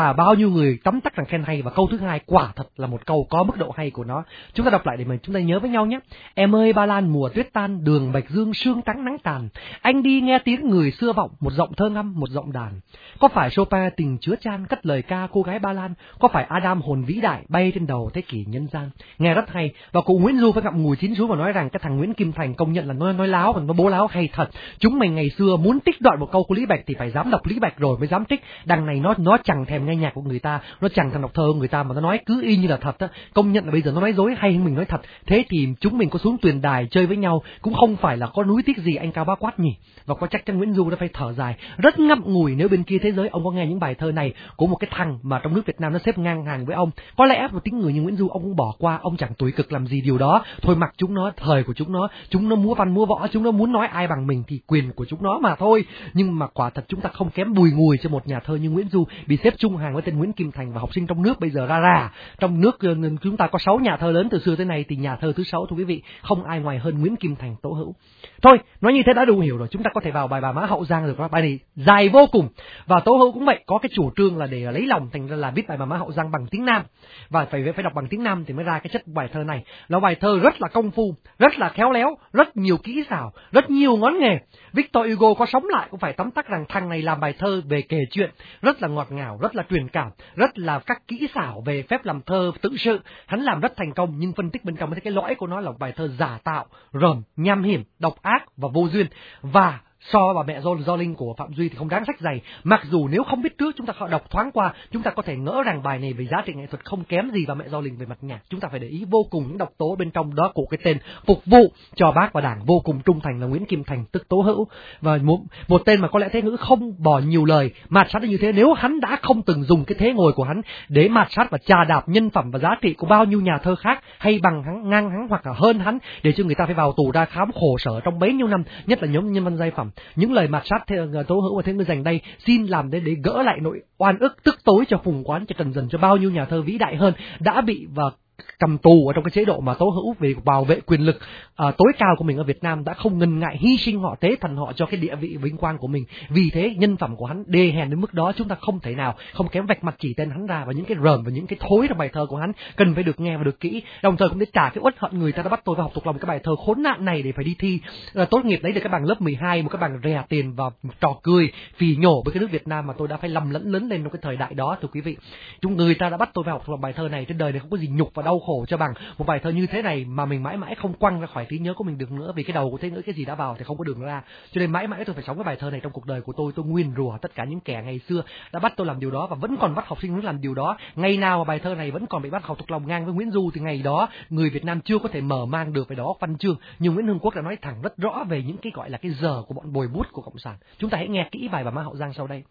[SPEAKER 1] nhiêu người tấm tắc rằng khen hay, và câu thứ hai quả thật là một câu có mức độ hay của nó. Chúng ta đọc lại để mà chúng ta nhớ với nhau nhé. Em ơi Ba Lan mùa tuyết tan, đường bạch dương sương trắng nắng tàn, anh đi nghe tiếng người xưa vọng, một giọng thơ ngâm, một giọng đàn. Có phải Chopin tình chứa chan cất lời ca cô gái Ba Lan, có phải Adam hồn vĩ đại bay trên đầu thế kỷ nhân gian. Nghe rất hay, và cụ Nguyễn Du phải ngậm ngùi chín xuống và nói rằng cái thằng Nguyễn Kim Thành công nhận là nói láo, và nó bố láo hay thật. Chúng mình ngày xưa muốn trích đoạn một câu của Lý Bạch thì phải dám đọc Lý Bạch rồi mới dám trích. Đằng này nó chẳng thèm nghe nhạc của người ta, nó chẳng thèm đọc thơ của người ta, mà nó nói cứ y như là thật á. Công nhận là bây giờ nó nói dối hay hơn mình nói thật. Thế thì chúng mình có xuống tuyền đài chơi với nhau cũng không phải là có núi tiếc gì anh Cao Bá Quát nhỉ. Và có chắc chắn Nguyễn Du đã phải thở dài rất ngậm ngùi nếu bên kia thế giới ông có nghe những bài thơ này của một cái thằng mà trong nước Việt Nam nó xếp ngang hàng với ông. Có lẽ một tính người như Nguyễn Du ông cũng bỏ qua, ông chẳng tủi cực làm gì điều đó. Thôi mặc chúng nó, thời của chúng nó múa văn múa võ, chúng nó muốn nói ai bằng mình thì quyền của chúng nó mà thôi. Nhưng mà quả thật chúng ta không kém bùi ngùi cho một nhà thơ như Nguyễn Du bị xếp chung hàng với tên Nguyễn Kim Thành. Và học sinh trong nước bây giờ ra trong nước chúng ta có 6 nhà thơ lớn từ xưa tới nay, thì nhà thơ thứ 6 thưa quý vị không ai ngoài hơn Nguyễn Kim Thành, Tố Hữu. Thôi nói như thế đã đủ hiểu rồi, chúng ta có thể vào bài Bà Mã Hậu Giang được. Bài này dài vô cùng, và Tố Hữu cũng vậy, có cái chủ trương là để lấy lòng, thành ra là viết bài Bà Mã Hậu Giang bằng tiếng Nam, và phải đọc bằng tiếng Nam thì mới ra cái chất bài thơ này. Là bài thơ rất là công phu, rất là khéo léo, rất nhiều kỹ xảo, rất nhiều ngón nghề. Victor Hugo có sống lại cũng phải tóm tắt rằng thằng này làm bài thơ về kể chuyện rất là ngọt ngào, rất là truyền cảm, rất là các kỹ xảo về phép làm thơ tự sự, hắn làm rất thành công. Nhưng phân tích bên trong thấy cái lõi của nó là bài thơ giả tạo, rờm, nham hiểm, độc ác và vô duyên. Và so và mẹ Do Linh của Phạm Duy thì không đáng sách dày. Mặc dù nếu không biết trước, chúng ta đọc thoáng qua, chúng ta có thể ngỡ rằng bài này về giá trị nghệ thuật không kém gì vào mẹ Do Linh về mặt nhạc. Chúng ta phải để ý vô cùng những độc tố bên trong đó của cái tên phục vụ cho Bác và Đảng vô cùng trung thành là Nguyễn Kim Thành, tức Tố Hữu. Và một tên mà có lẽ Thế Ngữ không bỏ nhiều lời mạt sát như thế nếu hắn đã không từng dùng cái thế ngồi của hắn để mạt sát và chà đạp nhân phẩm và giá trị của bao nhiêu nhà thơ khác hay bằng hắn, ngang hắn hoặc là hơn hắn, để cho người ta phải vào tù ra khám khổ sở trong bấy nhiêu năm, nhất là nhóm nhân văn giai phẩm. Những lời mạt sát Tố Hữu và Thế Ngữ dành đây xin làm để gỡ lại nỗi oan ức tức tối cho Phùng Quán, cho Trần Dần, cho bao nhiêu nhà thơ vĩ đại hơn đã bị và cầm tù ở trong cái chế độ mà Tố Hữu về bảo vệ quyền lực tối cao của mình ở Việt Nam đã không ngần ngại hy sinh họ, tế thần họ cho cái địa vị vinh quang của mình. Vì thế nhân phẩm của hắn đê hèn đến mức đó, chúng ta không thể nào không kém vạch mặt chỉ tên hắn ra, và những cái rờm và những cái thối trong bài thơ của hắn cần phải được nghe và được kỹ. Đồng thời cũng để trả cái uất hận người ta đã bắt tôi phải học thuộc lòng cái bài thơ khốn nạn này để phải đi thi tốt nghiệp lấy được cái bằng lớp 12, một cái bằng rẻ tiền và trò cười phì nhổ với cái nước Việt Nam mà tôi đã phải lầm lẫn lớn lên trong cái thời đại đó. Thưa quý vị, người ta đã bắt tôi phải học thuộc lòng bài thơ này. Trên đời này không có gì nhục và đau khổ cho bằng một bài thơ như thế này mà mình mãi mãi không quăng ra khỏi trí nhớ của mình được nữa, vì cái đầu của Thế Ngữ cái gì đã vào thì không có đường ra. Cho nên mãi mãi tôi phải sống cái bài thơ này trong cuộc đời của tôi nguyền rủa tất cả những kẻ ngày xưa đã bắt tôi làm điều đó và vẫn còn bắt học sinh làm điều đó. Ngày nào mà bài thơ này vẫn còn bị bắt học thuộc lòng ngang với Nguyễn Du thì ngày đó người Việt Nam chưa có thể mở mang được về đó văn chương. Nhưng Nguyễn Hưng Quốc đã nói thẳng rất rõ về những cái gọi là cái giờ của bọn bồi bút của cộng sản. Chúng ta hãy nghe kỹ bài Bà Mã Hậu Giang sau đây.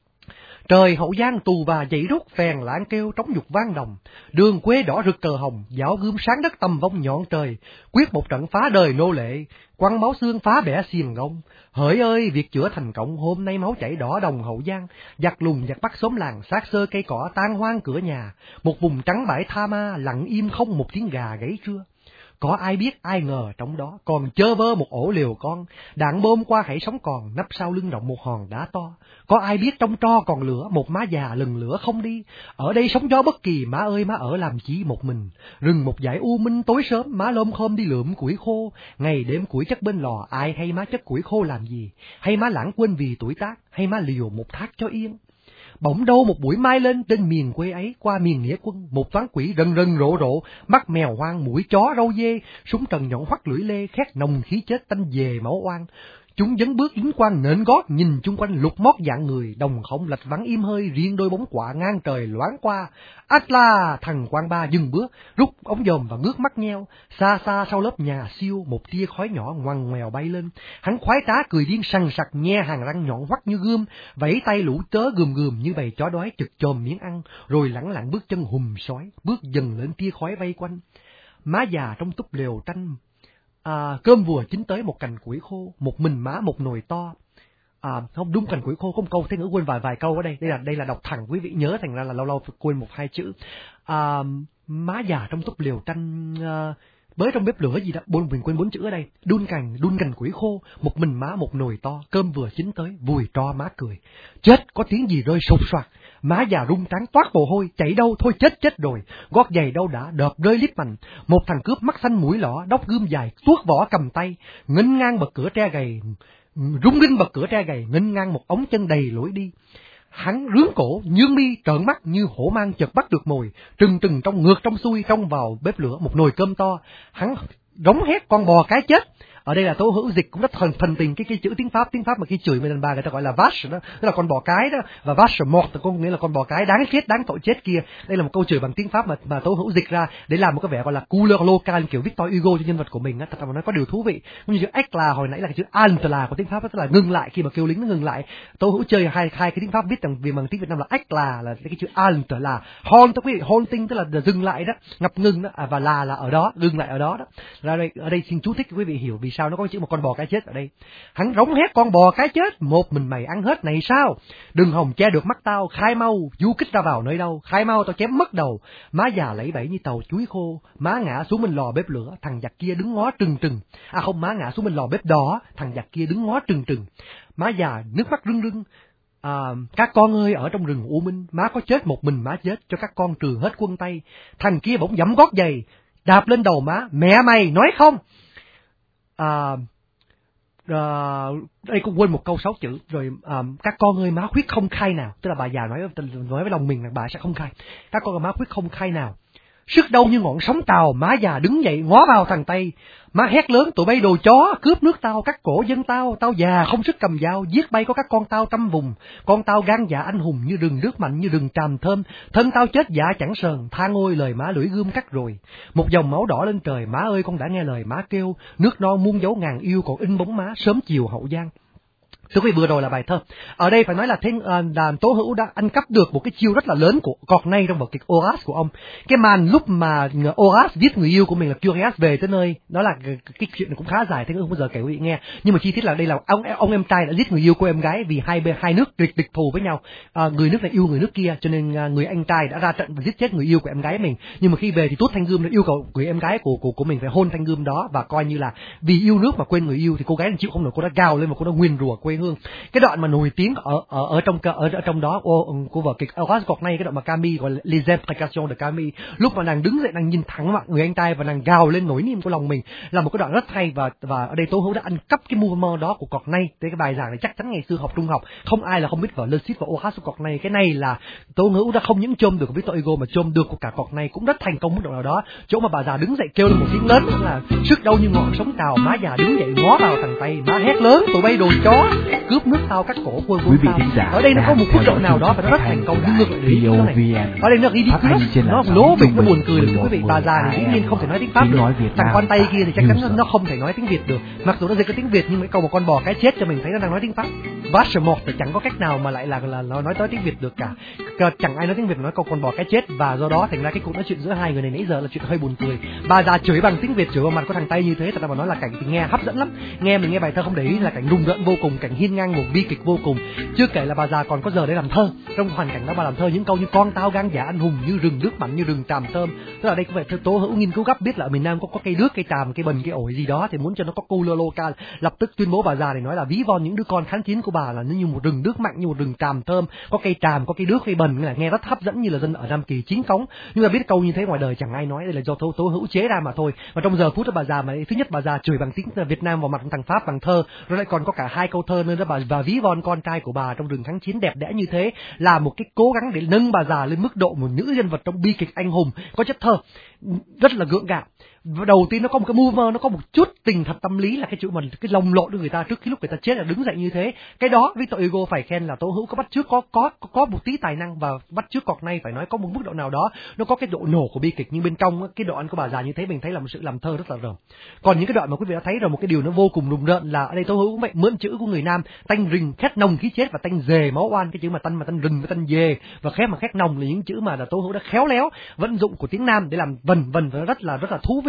[SPEAKER 1] Trời Hậu Giang tù và dậy rút, phèn lãng kêu trống nhục vang đồng. Đường quê đỏ rực cờ hồng, giáo gươm sáng đất tầm vong nhọn trời. Quyết một trận phá đời nô lệ, quăng máu xương phá bẻ xiềng gông. Hỡi ơi, việc chữa thành công, hôm nay máu chảy đỏ đồng Hậu Giang. Giặc lùng giặc bắt xóm làng, xác xơ cây cỏ tan hoang cửa nhà. Một vùng trắng bãi tha ma, lặng im không một tiếng gà gáy trưa. Có ai biết ai ngờ trong đó còn chơ vơ một ổ liều con, đạn bom qua hãy sống còn, nấp sau lưng động một hòn đá to. Có ai biết trong tro còn lửa, một má già lừng lửa không đi. Ở đây sóng gió bất kỳ, má ơi má ở làm chỉ một mình. Rừng một dải u minh tối sớm, má lôm khom đi lượm củi khô. Ngày đêm củi chất bên lò, ai hay má chất củi khô làm gì? Hay má lãng quên vì tuổi tác, hay má liều một thác cho yên? Bỗng đâu một buổi mai lên trên miền quê ấy, qua miền nghĩa quân, một toán quỷ rần rần rộ rộ, mắt mèo hoang mũi chó râu dê, súng trần nhọn hoắt lưỡi lê, khét nồng khí chết tanh về máu oan. Chúng dấn bước yến quang nện gót, nhìn chung quanh lục mót dạng người, đồng không lạch vắng im hơi, riêng đôi bóng quạ ngang trời loáng qua. Atla, thằng Quang Ba dừng bước, rút ống dòm và ngước mắt nheo. Xa xa sau lớp nhà siêu, một tia khói nhỏ ngoằn ngoèo bay lên. Hắn khoái trá cười điên sằng sặc, nhe hàng răng nhọn hoắt như gươm, vẫy tay lũ tớ gườm gườm như bầy chó đói chực chồm miếng ăn, rồi lẳng lặng bước chân hùm sói, bước dần lên tia khói vây quanh. Má già trong túp lều tranh. Cơm vừa chín tới một cành củi khô, một mình má một nồi to. Không đúng, cành củi khô có một câu Thế Ngữ quên vài câu ở đây. Đây là đọc thẳng, quý vị nhớ, thành ra là lâu lâu phải quên một hai chữ. Má già trong túp lều tranh, bới trong bếp lửa gì đó, mình quên 4 chữ ở đây. Đun cành củi khô, một mình má một nồi to, cơm vừa chín tới, vùi tro má cười. Chết, có tiếng gì rơi sột soạt. má già rung trán toát mồ hôi, chạy đâu thôi chết rồi, gót giày đâu đã đợp rơi lít mành. Một thằng cướp mắt xanh mũi lõ, đốc gươm dài tuốt vỏ cầm tay, nghênh ngang bậc cửa tre gầy, rung rinh bậc cửa tre gầy, nghênh ngang một ống chân đầy lối đi. Hắn rướn cổ, nhướng mi, trợn mắt như hổ mang chợt bắt được mồi, trừng trừng trong ngược trong xuôi trông vào bếp lửa một nồi cơm to. Hắn rống hét con bò cái chết. Ở đây là Tố Hữu dịch cũng rất thần tình cái chữ tiếng Pháp mà khi chửi người đàn bà người ta gọi là vache đó, tức là con bò cái đó, và vache mort có nghĩa là con bò cái đáng chết, đáng tội chết kia. Đây là một câu chửi bằng tiếng Pháp mà Tố Hữu dịch ra để làm một cái vẻ gọi là couleur locale kiểu Victor Hugo cho nhân vật của mình á. Thật ra mà nói có điều thú vị, cũng như chữ ếch là hồi nãy là cái chữ alt là của tiếng Pháp đó, tức là ngừng lại, khi mà kêu lính nó ngừng lại. Tố Hữu chơi hai cái tiếng Pháp viết bằng tiếng Việt Nam là ếch là cái chữ alt là halt, quý vị, halting tức là dừng lại đó, ngập ngừng đó, và là ở đó, ngừng lại ở đó đó. Ở đây xin chú thích quý vị hiểu vì sao nó có chữ một con bò cái chết ở đây. Hắn rống hét con bò cái chết, một mình mày ăn hết này sao? Đừng hòng che được mắt tao, khai mau, du kích ra vào nơi đâu, khai mau tao chém mất đầu. Má già lẫy bẫy như tàu chuối khô, má ngã xuống bên lò bếp lửa, thằng giặc kia đứng ngó trừng trừng. À không, má ngã xuống bên lò bếp đỏ, thằng giặc kia đứng ngó trừng trừng. Má già nước mắt rưng rưng. Các con ơi, ở trong rừng U Minh, má có chết một mình má chết, cho các con trừ hết quân Tây. Thằng kia bỗng giẫm gót giày, đạp lên đầu má, mẹ mày nói không? Đây cũng quên một câu 6 chữ rồi. Các con ơi, má khuyết không khai nào, tức là bà già nói với lòng mình là bà sẽ không khai. Các con ơi, má khuyết không khai nào. Sức đâu như ngọn sóng tàu, má già đứng dậy ngó vào thằng Tây. Má hét lớn, tụi bay đồ chó, cướp nước tao, cắt cổ dân tao, tao già không sức cầm dao, giết bay có các con tao trăm vùng. Con tao gan dạ anh hùng như rừng nước mạnh, như rừng tràm thơm, thân tao chết dạ chẳng sờn, tha ngôi lời má lưỡi gươm cắt rồi. Một dòng máu đỏ lên trời, má ơi con đã nghe lời má kêu, nước non muôn dấu ngàn yêu còn in bóng má, sớm chiều Hậu Giang. Thưa quý vị, vừa rồi là bài thơ. Ở đây phải nói là Tố Hữu đã ăn cắp được một cái chiêu rất là lớn của Corneille trong vở kịch Horace của ông. Cái màn lúc mà Horace giết người yêu của mình là Curious về tới nơi, đó là cái chuyện này cũng khá dài, thế không bao giờ kể quý vị nghe. Nhưng mà chi tiết là đây là ông em trai đã giết người yêu của em gái vì hai nước địch thù với nhau. Người nước này yêu người nước kia, cho nên người anh trai đã ra trận và giết chết người yêu của em gái mình. Nhưng mà khi về thì Tuốt Thanh Gươm đã yêu cầu người em gái của mình phải hôn Thanh Gươm đó, và coi như là vì yêu nước mà quên người yêu, thì cô gái chịu không nổi, cô đã gào lên và cô đã nguyền rủa quê hương. Cái đoạn mà nổi tiếng ở trong đó của vở kịch Horace Corneille, cái đoạn mà Camille gọi là Les Imprecations de Camille, lúc mà nàng đứng dậy, nàng nhìn thẳng mặt người anh trai và nàng gào lên nỗi niềm của lòng mình, là một cái đoạn rất hay. Và ở đây Tố Hữu đã ăn cắp cái movement đó của Corneille. Thế cái bài giảng này chắc chắn ngày xưa học trung học không ai là không biết vở Le Cid và Horace Corneille. Cái này là Tố Hữu đã không những chôm được của Victor Hugo mà chôm được của cả Corneille, cũng rất thành công mức độ nào đó. Chỗ mà bà già đứng dậy kêu lên một tiếng lớn là sức đâu như ngọn sóng tàu, má già đứng dậy ngó vào thằng Tây, má hét lớn, tụi bay đồ chó, cướp nước tao, cắt cổ quân tao. Ở đây nó có một mức độ nào đó và nó rất thành công, nhưng ngược lại này, ở đây nó ridiculous, nó lố bịch, nó buồn cười được quý vị. Bà già này dĩ nhiên không thể nói tiếng Pháp được, thằng con Tây kia thì chắc chắn nó không thể nói tiếng Việt được, mặc dù nó dịch cái tiếng Việt nhưng mà câu một con bò cái chết cho mình thấy nó đang nói tiếng Pháp. Vache mort thì chẳng có cách nào mà lại là nó nói tới tiếng Việt được cả, chẳng ai nói tiếng Việt mà nói câu con bò cái chết, và do đó thành ra cái cuộc nói chuyện giữa hai người này nãy giờ là chuyện hơi buồn cười. Bà già chửi bằng tiếng Việt, chửi vào mặt của thằng Tây như thế, thật ra mà nói là cảnh thì nghe hấp dẫn lắm. Mình nghe bài thơ không để ý là cảnh rùng rợn vô cùng, cảnh hiên ngang một bi kịch vô cùng. Chưa kể là bà già còn có giờ để làm thơ. Trong hoàn cảnh đó bà làm thơ những câu như con tao gan dạ anh hùng như rừng nước mạnh, như rừng tràm thơm. Tức là đây có phải Tố Hữu nghiên cứu gấp, biết là ở miền Nam có cây đước, cây tràm, cây bần, cây ổi gì đó, thì muốn cho nó có couleur locale, lập tức tuyên bố bà già này nói là ví von những đứa con kháng chiến của bà là như một rừng nước mạnh, như một rừng tràm thơm, có cây tràm, có cây đước, cây bần, là nghe rất hấp dẫn như là dân ở Nam Kỳ chính cống. Nhưng mà biết câu như thế ngoài đời chẳng ai nói, đây là do Tố Hữu chế ra mà thôi. Và trong giờ phút đó bà già mà thứ nhất bà già chửi bằng tiếng Việt Nam vào mặt thằng Pháp bằng thơ, rồi lại còn có cả hai câu thơ nữa đó, và ví von con trai của bà trong rừng kháng chiến đẹp đẽ như thế, là một cái cố gắng để nâng bà già lên mức độ một nữ nhân vật trong bi kịch anh hùng có chất thơ rất là gượng gạo. Và đầu tiên nó có một cái movement, nó có một chút tình thật tâm lý, là cái chữ mình cái lồng lộn của người ta trước khi lúc người ta chết là đứng dậy như thế. Cái đó Victor Hugo phải khen là Tố Hữu có bắt chước, có một tí tài năng, và bắt chước Corneille phải nói có một mức độ nào đó nó có cái độ nổ của bi kịch, nhưng bên trong cái đoạn của bà già như thế mình thấy là một sự làm thơ rất là rờn. Còn những cái đoạn mà quý vị đã thấy rồi, một cái điều nó vô cùng rùng rợn là ở đây Tố Hữu cũng vậy, mượn chữ của người Nam, tanh rình khét nồng khí chết và tanh dề máu oan. Cái chữ mà tanh rình với tanh dề và khét nồng là những chữ mà là Tố Hữu đã khéo léo vận dụng của tiếng Nam để làm vần và rất là thú vị.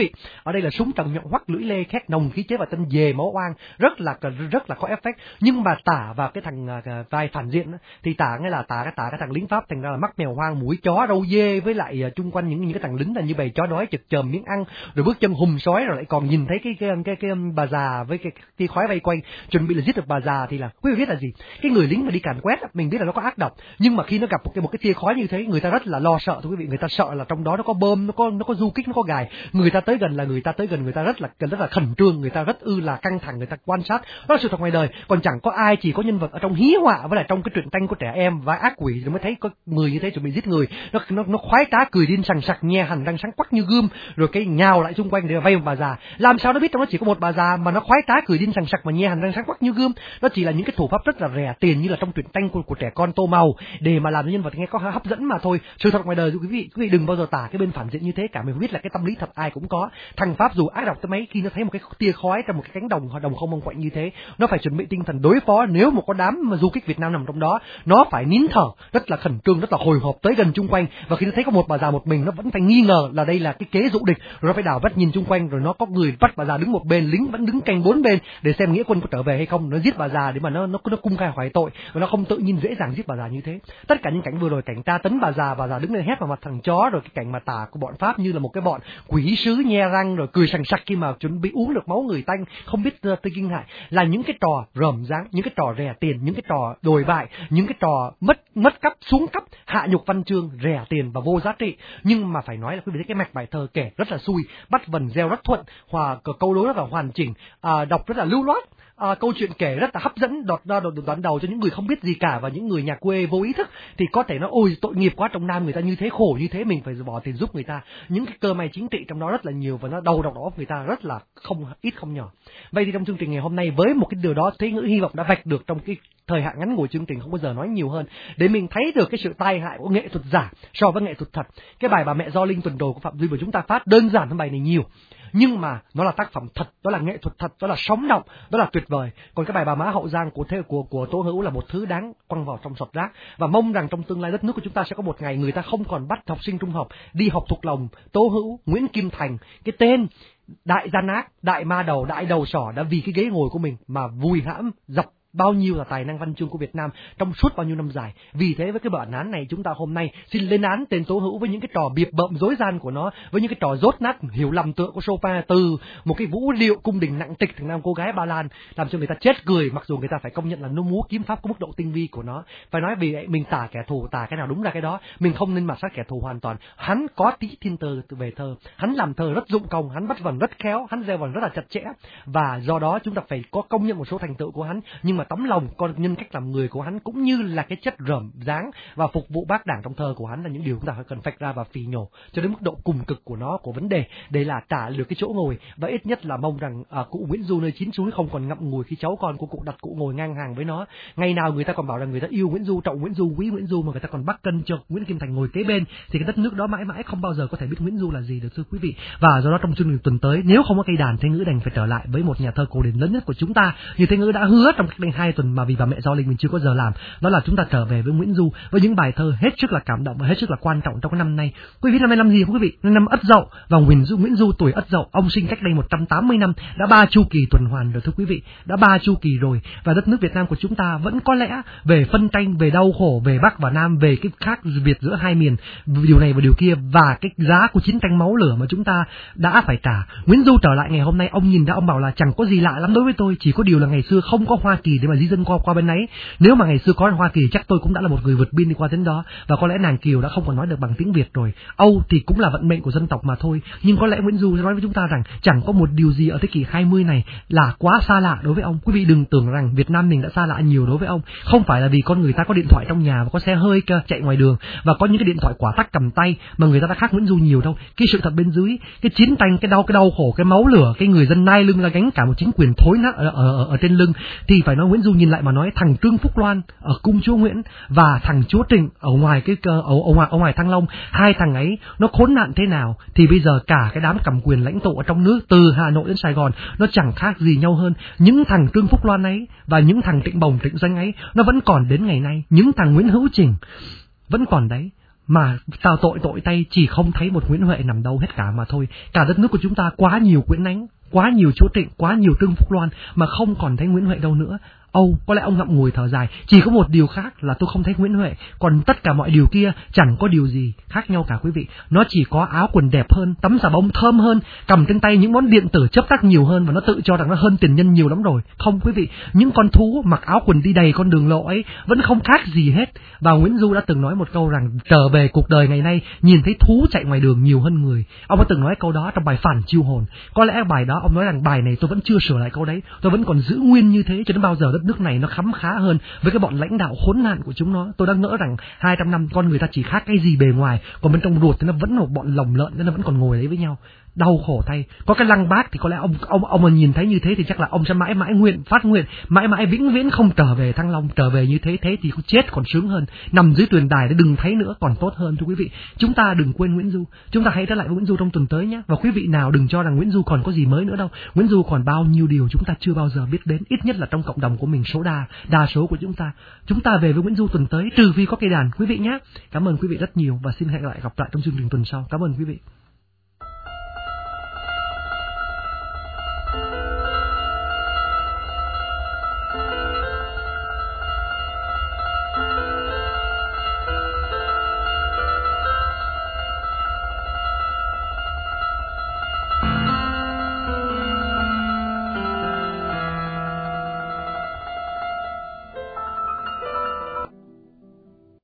[SPEAKER 1] vị. Ở đây là súng trầm nhọn hoắt, lưỡi lê khét nồng khí chế và tên dề máu oang, rất là có effect. Nhưng mà tả vào cái thằng vai phản diện thì tả nghĩa là tả cái thằng lính Pháp thành ra là mắt mèo hoang, mũi chó, râu dê, với lại chung quanh những cái thằng lính là như bầy chó đói chực chờm miếng ăn, rồi bước chân hùm sói, rồi lại còn nhìn thấy cái bà già với cái tia khói vây quanh chuẩn bị là giết được bà già. Thì là quý vị biết là gì, cái người lính mà đi càn quét mình biết là nó có ác độc, nhưng mà khi nó gặp một cái tia khói như thế, người ta rất là lo sợ thưa quý vị. Người ta sợ là trong đó nó có bom, nó có du kích, nó có gài. Người ta tới gần người ta rất là khẩn trương, người ta rất là căng thẳng, người ta quan sát. Đó là sự thật ngoài đời. Còn chẳng có ai, chỉ có nhân vật ở trong hí họa với lại trong cái truyện tranh của trẻ em và ác quỷ rồi mới thấy có người như thế chuẩn bị giết người. Nó khoái trá, cười điên sằng sặc, nhe hằn răng sáng quắc như gươm, rồi cái nhào lại xung quanh để vây một bà già. Làm sao nó biết trong nó chỉ có một bà già mà nó khoái trá, cười điên sằng sặc mà nhe hằn răng sáng quắc như gươm? Nó chỉ là những cái thủ pháp rất là rẻ tiền như là trong truyện tranh của trẻ con tô màu để mà làm cho nhân vật nghe có hấp dẫn mà thôi. Sự thật ngoài đời quý vị đừng bao giờ tả cái bên phản diện như thế cả. Mình biết là cái tâm lý thật ai cũng có. Thằng Pháp dù ác độc tới mấy, khi nó thấy một cái tia khói trong một cái cánh đồng không mông quạnh như thế, nó phải chuẩn bị tinh thần đối phó. Nếu một có đám mà du kích Việt Nam nằm trong đó, nó phải nín thở, rất là khẩn trương, rất là hồi hộp tới gần chung quanh. Và khi nó thấy có một bà già một mình, nó vẫn phải nghi ngờ là đây là cái kế dụ địch, rồi nó phải đảo vắt nhìn chung quanh, rồi nó có người bắt bà già đứng một bên, lính vẫn đứng canh bốn bên để xem nghĩa quân có trở về hay không. Nó giết bà già để mà nó cung khai hỏi tội, và nó không tự nhiên dễ dàng giết bà già như thế. Tất cả những cảnh vừa rồi, cảnh tra tấn bà già đứng lên hét vào mặt thằng chó, rồi cái cảnh mà tả của bọn Pháp như là một cái bọn quỷ sứ nhe răng rồi cười sằng sặc khi mà chuẩn bị uống được máu người tanh, không biết tư kinh hại, là những cái trò rờm ráng, những cái trò rẻ tiền, những cái trò đồi bại, những cái trò mất cấp, xuống cấp, hạ nhục văn chương, rẻ tiền và vô giá trị. Nhưng mà phải nói là quý vị thấy cái mạch bài thơ kể rất là xui, bắt vần gieo rất thuận, hòa câu đối rất là hoàn chỉnh, đọc rất là lưu loát. Câu chuyện kể rất là hấp dẫn, đoán đầu cho những người không biết gì cả và những người nhà quê vô ý thức thì có thể nói ôi tội nghiệp quá, trong Nam người ta như thế, khổ như thế, mình phải bỏ tiền giúp người ta. Những cái cơ may chính trị trong đó rất là nhiều và nó đầu độc đó người ta rất là không nhỏ. Vậy thì trong chương trình ngày hôm nay với một cái điều đó Thế Ngữ hy vọng đã vạch được trong cái thời hạn ngắn ngủi chương trình, không bao giờ nói nhiều hơn, để mình thấy được cái sự tai hại của nghệ thuật giả so với nghệ thuật thật. Cái bài Bà Mẹ Do Linh tuần đầu của Phạm Duy của chúng ta phát đơn giản hơn bài này nhiều, nhưng mà nó là tác phẩm thật, đó là nghệ thuật thật, đó là sống động, đó là tuyệt vời. Còn cái bài Bà Mã Hậu Giang của Tố Hữu là một thứ đáng quăng vào trong sọt rác. Và mong rằng trong tương lai đất nước của chúng ta sẽ có một ngày người ta không còn bắt học sinh trung học đi học thuộc lòng Tố Hữu, Nguyễn Kim Thành, cái tên đại gian ác, đại ma đầu, đại đầu sỏ đã vì cái ghế ngồi của mình mà vùi hãm dọc bao nhiêu là tài năng văn chương của Việt Nam trong suốt bao nhiêu năm dài. Vì thế với cái bản án này, chúng ta hôm nay xin lên án tên Tố Hữu với những cái trò biệp bợm dối gian của nó, với những cái trò dốt nát hiểu lầm tựa của Chopin, từ một cái vũ điệu cung đình nặng trịch thằng nam cô gái Ba Lan làm cho người ta chết cười, mặc dù người ta phải công nhận là nó múa kiếm pháp có mức độ tinh vi của nó. Phải nói vì mình tả kẻ thù, tả cái nào đúng ra cái đó, mình không nên mạt sát kẻ thù hoàn toàn. Hắn có tí thiên tư về thơ, hắn làm thơ rất dụng công, hắn bắt vần rất khéo, hắn gieo vần rất là chặt chẽ, và do đó chúng ta phải có công nhận một số thành tựu của hắn. Nhưng mà tấm lòng con nhân cách làm người của hắn cũng như là cái chất rởm dáng và phục vụ bác đảng trong thơ của hắn là những điều chúng ta phải cần phạch ra và phì nhổ cho đến mức độ cùng cực của nó, của vấn đề, để là trả được cái chỗ ngồi. Và ít nhất là mong rằng cụ Nguyễn Du nơi 9 suối không còn ngậm ngùi khi cháu con của cụ đặt cụ ngồi ngang hàng với nó. Ngày nào người ta còn bảo rằng người ta yêu Nguyễn Du, trọng Nguyễn Du, quý Nguyễn Du, mà người ta còn bắt cân cho Nguyễn Kim Thành ngồi kế bên, thì cái đất nước đó mãi mãi không bao giờ có thể biết Nguyễn Du là gì được, thưa quý vị. Và do đó trong chương trình tuần tới, nếu không có cây đàn, Thế Ngữ đành phải trở lại với một nhà thơ cổ điển lớn nhất của chúng ta, như Thế Ngữ đã hứa trong cách đây 2 tuần mà vì Bà Mẹ Do Linh mình chưa có giờ làm, đó là chúng ta trở về với Nguyễn Du với những bài thơ hết sức là cảm động và hết sức là quan trọng trong cái năm nay. Quý vị, năm nay năm gì không quý vị? Năm Ất Dậu, và Nguyễn Du tuổi Ất Dậu, ông sinh cách đây 180 năm, đã 3 chu kỳ tuần hoàn rồi thưa quý vị, đã 3 chu kỳ rồi. Và đất nước Việt Nam của chúng ta vẫn có lẽ về phân tranh, về đau khổ, về Bắc và Nam, về cái khác biệt giữa hai miền, điều này và điều kia, và cái giá của chiến tranh máu lửa mà chúng ta đã phải trả. Nguyễn Du trở lại ngày hôm nay, ông nhìn ra ông bảo là chẳng có gì lạ lắm đối với tôi, chỉ có điều là ngày xưa không có Hoa Kỳ để mà di dân qua bên ấy. Nếu mà ngày xưa có Hoa Kỳ chắc tôi cũng đã là một người vượt biên đi qua đến đó, và có lẽ nàng Kiều đã không còn nói được bằng tiếng Việt rồi. Âu thì cũng là vận mệnh của dân tộc mà thôi. Nhưng có lẽ Nguyễn Du nói với chúng ta rằng chẳng có một điều gì ở thế kỷ 20 này là quá xa lạ đối với ông. Quý vị đừng tưởng rằng Việt Nam mình đã xa lạ nhiều đối với ông. Không phải là vì con người ta có điện thoại trong nhà và có xe hơi chạy ngoài đường và có những cái điện thoại quả tắc cầm tay mà người ta đã khác Nguyễn Du nhiều đâu. Cái sự thật bên dưới, cái chiến tranh, cái đau khổ, cái máu lửa, cái người dân nai lưng là gánh cả một chính quyền thối nát ở trên lưng, thì phải nói Nguyễn Du nhìn lại mà nói thằng Trương Phúc Loan ở cung chúa Nguyễn và thằng chúa Trịnh ở ngoài ở ngoài Thăng Long, hai thằng ấy nó khốn nạn thế nào thì bây giờ cả cái đám cầm quyền lãnh tụ ở trong nước từ Hà Nội đến Sài Gòn nó chẳng khác gì nhau hơn. Những thằng Trương Phúc Loan ấy và những thằng Trịnh Bồng Trịnh Doanh ấy nó vẫn còn đến ngày nay, những thằng Nguyễn Hữu Trình vẫn còn đấy. mà tao tội tay chỉ không thấy một Nguyễn Huệ nằm đâu hết cả mà thôi. Cả đất nước của chúng ta quá nhiều Nguyễn Ánh, quá nhiều Chúa Trịnh, quá nhiều Trương Phúc Loan mà không còn thấy Nguyễn Huệ đâu nữa. Có lẽ ông ngậm ngùi thở dài, chỉ có một điều khác là tôi không thấy Nguyễn Huệ, còn tất cả mọi điều kia chẳng có điều gì khác nhau cả quý vị. Nó chỉ có áo quần đẹp hơn, tắm xà bông thơm hơn, cầm trên tay những món điện tử chấp tắc nhiều hơn và nó tự cho rằng nó hơn tiền nhân nhiều lắm rồi. Không quý vị, những con thú mặc áo quần đi đầy con đường lộ ấy vẫn không khác gì hết. Và Nguyễn Du đã từng nói một câu rằng trở về cuộc đời ngày nay nhìn thấy thú chạy ngoài đường nhiều hơn người. Ông đã từng nói câu đó trong bài Phản Chiêu Hồn. Có lẽ bài đó ông nói rằng bài này tôi vẫn chưa sửa lại câu đấy, tôi vẫn còn giữ nguyên như thế cho đến bao giờ đất nước này nó khấm khá hơn với cái bọn lãnh đạo khốn nạn của chúng nó. Tôi đang ngỡ rằng 200 năm con người ta chỉ khác cái gì bề ngoài, còn bên trong ruột thì nó vẫn là một bọn lồng lợn, nên nó vẫn còn ngồi đấy với nhau. Đau khổ thay. Có cái Lăng Bác thì có lẽ ông mà nhìn thấy như thế thì chắc là ông sẽ mãi mãi phát nguyện mãi mãi vĩnh viễn không trở về Thăng Long. Trở về như thế thì chết còn sướng hơn, nằm dưới tuyền đài để đừng thấy nữa còn tốt hơn. Thưa quý vị, chúng ta đừng quên Nguyễn Du, chúng ta hãy trở lại với Nguyễn Du trong tuần tới nhé. Và quý vị nào đừng cho rằng Nguyễn Du còn có gì mới nữa đâu. Nguyễn Du còn bao nhiêu điều chúng ta chưa bao giờ biết đến, ít nhất là trong cộng đồng của mình đa số của chúng ta về với Nguyễn Du tuần tới, trừ phi có cây đàn quý vị nhé. Cảm ơn quý vị rất nhiều và xin hẹn gặp lại trong chương trình tuần sau. Cảm ơn quý vị.